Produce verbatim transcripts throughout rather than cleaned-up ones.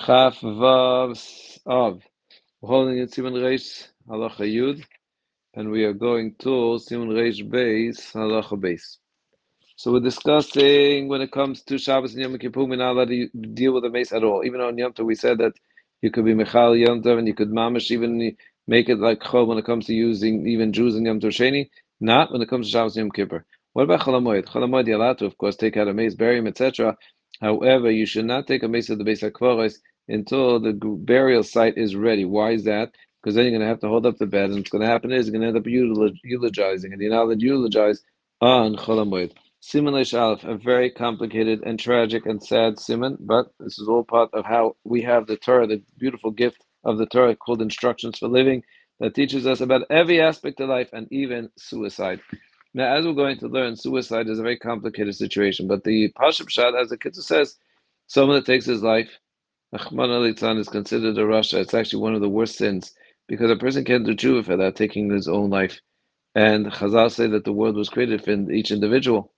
Chaf Vav Av. We're holding in Siman Reish Halacha Yud, and we are going to Siman Reish Beis Halacha Beis. So we're discussing when it comes to Shabbos and Yom Kippur, we're not allowed to deal with the mace at all. Even on Yom Tov, we said that you could be Mechal Yom Tov and you could mamish even make it like Chol when it comes to using even Jews in Yom Tov Sheni, not when it comes to Shabbos and Yom Kippur. What about Chol HaMoed? Chol HaMoed, you're allowed to, of course, take out a mace, bury him, et cetera. However, you should not take a mace at the base of Kvoros until the burial site is ready. Why is that? Because then you're going to have to hold up the bed, and what's going to happen is you're going to end up eulogizing, and you're not allowed to eulogize on Chol HaMoed. Siman Reish Aleph, a very complicated and tragic and sad siman, but this is all part of how we have the Torah, the beautiful gift of the Torah called Instructions for Living, that teaches us about every aspect of life and even suicide. Now, as we're going to learn, suicide is a very complicated situation, but the Pashup Shad, as the Kitzur says, someone that takes his life, Rachmana litzlan, is considered a rasha. It's actually one of the worst sins, because a person can't do tshuva for that, taking his own life. And Chazal say that the world was created for each individual.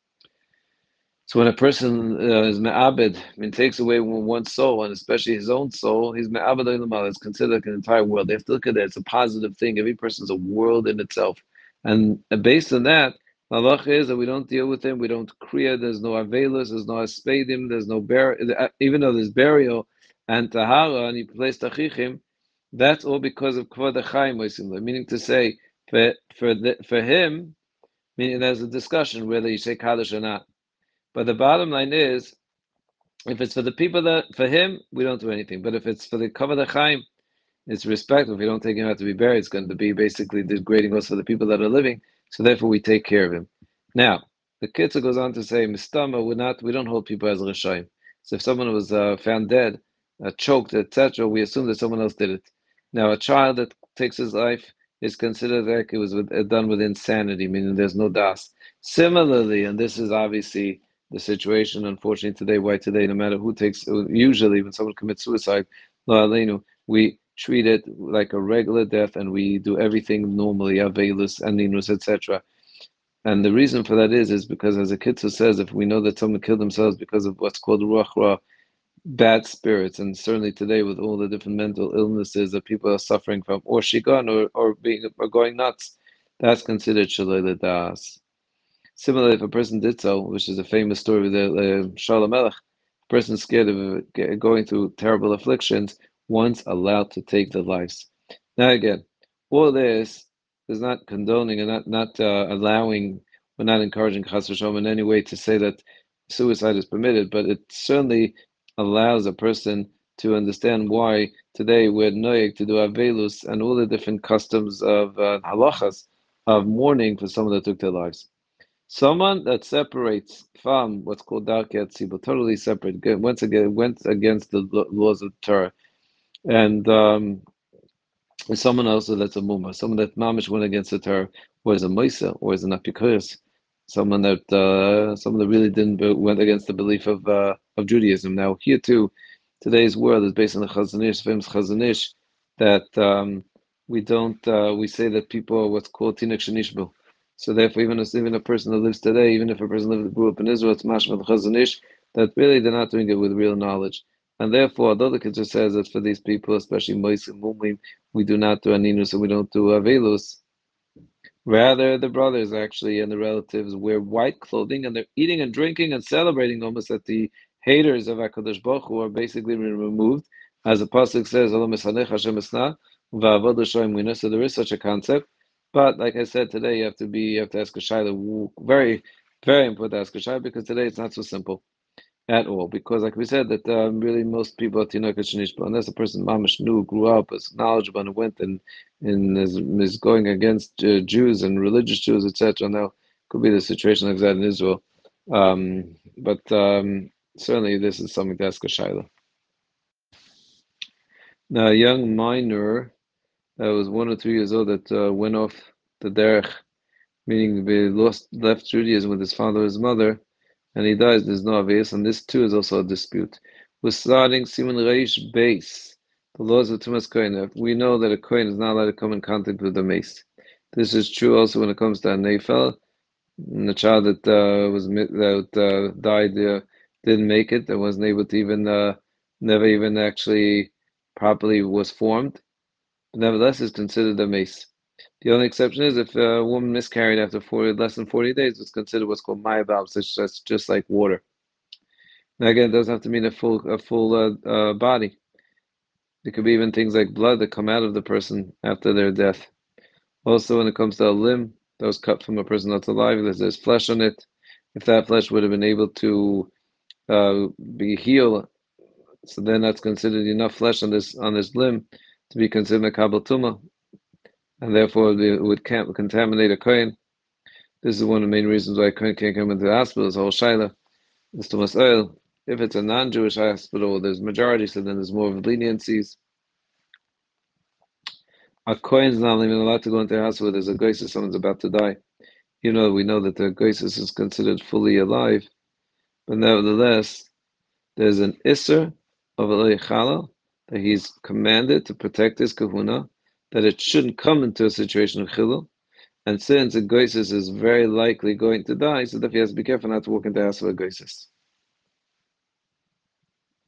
So when a person uh, is me'abed, I mean, takes away one's soul, and especially his own soul, he's me'abed olam. It's considered like an entire world. They have to look at it. It's a positive thing. Every person is a world in itself. And based on that, the halacha is that we don't deal with him. We don't kriya. There's no avelus. There's no aspedim. There's no burial. Even though there's burial and tahara, and you place tachichim, that's all because of kvod hachaim, meaning to say, for for the, for him, meaning there's a discussion whether you say kaddish or not. But the bottom line is, if it's for the people that, for him, we don't do anything. But if it's for the Kavod HaChaim, it's respect. If we don't take him out to be buried, it's going to be basically degrading us for the people that are living. So therefore, we take care of him. Now, the Kitzur goes on to say, Mistama, we're not, we don't hold people as Rishayim. So if someone was uh, found dead, uh, choked, et cetera, we assume that someone else did it. Now, a child that takes his life is considered like it was with, uh, done with insanity, meaning there's no das. Similarly, and this is obviously the situation, unfortunately, today, why today, no matter who takes, usually when someone commits suicide, we treat it like a regular death and we do everything normally, avelus, aninus, et cetera. And the reason for that is, is because as a Kitzur says, if we know that someone killed themselves because of what's called ruach ra, bad spirits, and certainly today with all the different mental illnesses that people are suffering from, or shigan, or, or being or going nuts, that's considered shalei das. Similarly, if a person did so, which is a famous story with the uh, Shalom Melech, a person scared of uh, going through terrible afflictions, once allowed to take their lives. Now again, all this is not condoning and not not uh, allowing, we're not encouraging Chas v'Shalom in any way to say that suicide is permitted, but it certainly allows a person to understand why today we're noyeg to do avelus and all the different customs of uh, halachas of mourning for someone that took their lives. Someone that separates from what's called darkei tzibur, totally separate, once again went against the laws of Torah, and um, someone else that's a mumma, someone that mamish went against the Torah, or is a moisa, or is an apikuris, someone that uh, someone that really didn't went against the belief of uh, of Judaism. Now here too, today's world is based on the Chazon Ish, famous Chazon Ish, that um, we don't uh, we say that people are what's called tinuk shenishbu. So therefore, even as even a person that lives today, even if a person lived, grew up in Israel, it's mashma the Chazon Ish, that really they're not doing it with real knowledge. And therefore, although the Kitzur says that for these people, especially Mois and Mumim, we do not do aninus and we don't do avelus, rather the brothers actually and the relatives wear white clothing and they're eating and drinking and celebrating almost that the haters of HaKadosh Baruch Hu are basically removed. As the Pasuk says, so there is such a concept. But like I said, today you have to be, you have to ask a shayla, very, very important to ask a shayla, because today it's not so simple at all. Because like we said, that um, really most people are tinok shenishba, unless a person mamash knew, grew up, is knowledgeable, and went and, and is, is going against uh, Jews and religious Jews, et cetera. Now, could be the situation like that in Israel. Um, but um, certainly this is something to ask a shayla. Now, a young minor that was one or two years old that uh, went off the derech, meaning he lost left Judaism with his father or his mother, and he dies. There's no avias, and this too is also a dispute. We're starting Siman Reish base, the laws of Tumas Kohen. We know that a Kohen is not allowed to come in contact with the mace. This is true also when it comes to a Neifel, the child that uh, was that uh, died uh, didn't make it and wasn't able to even uh, never even actually properly was formed, but nevertheless is considered a mace. The only exception is if a woman miscarried after forty, less than forty days, it's considered what's called mayabab, so it's just, just like water. Now again, it doesn't have to mean a full a full uh, uh, body. There could be even things like blood that come out of the person after their death. Also, when it comes to a limb that was cut from a person that's alive, there's, there's flesh on it. If that flesh would have been able to uh, be healed, so then that's considered enough flesh on this on this limb to be considered a kabel tuma, and therefore it would, be, it would contaminate a kohen. This is one of the main reasons why a kohen can't come into the hospital. Is whole shaila is tumas oil. If it's a non-Jewish hospital, there's majority, so then there's more of leniencies. A kohen's not even allowed to go into a house where there's a goyis, someone's about to die. Even though we know that the goyis is considered fully alive, but nevertheless, there's an isser of a chalal that he's commanded to protect his kahuna, that it shouldn't come into a situation of chilul. And since a goyis is very likely going to die, so that he has to be careful not to walk into the house of a goyis.